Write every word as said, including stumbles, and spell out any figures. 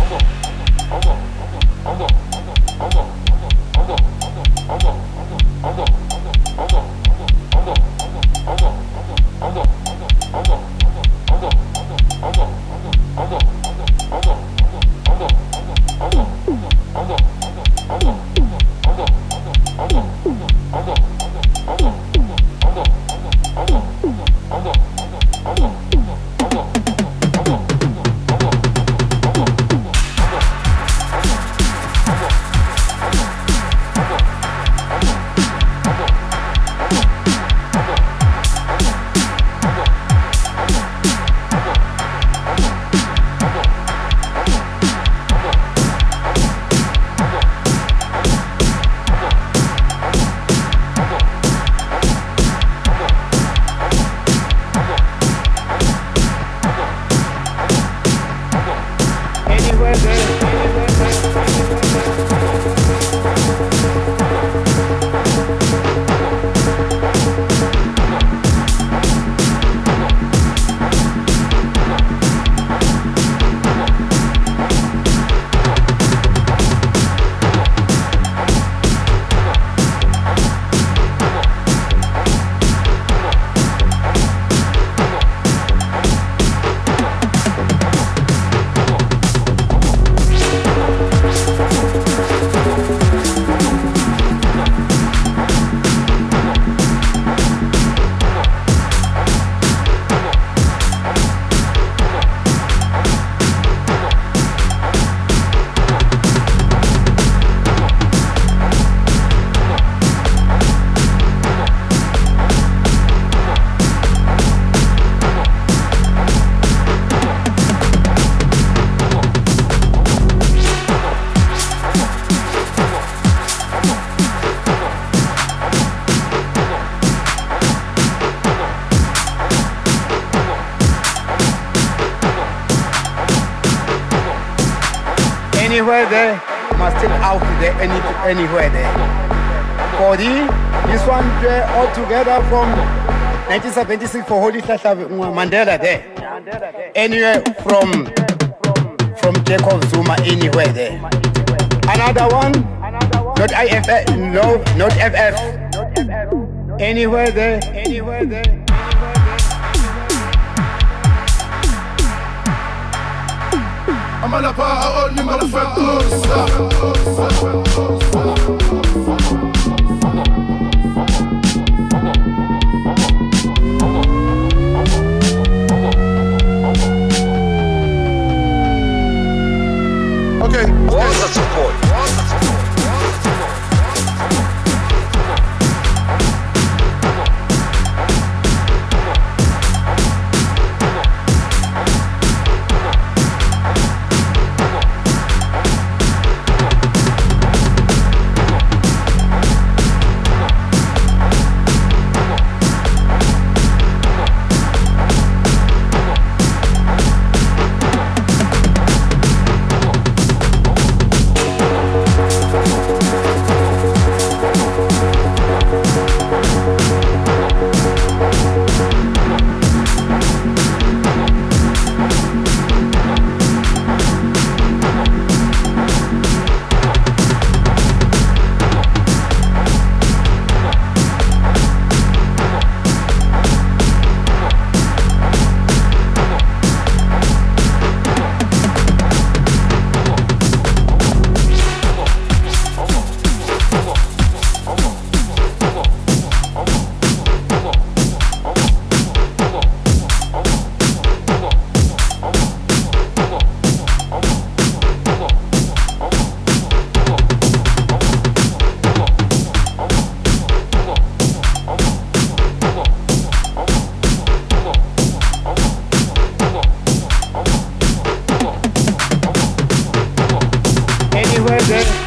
Anywhere there, must still out there, any, anywhere there. For the, this one uh, all together from nineteen seventy-six for Holy Tata Mandela there. Anywhere from from Jacob Zuma, anywhere there. Another one, not I F F, no, not F F. Anywhere there, anywhere there. I'm on a power, only motherfucker. Okay. What's the support? Anywhere there.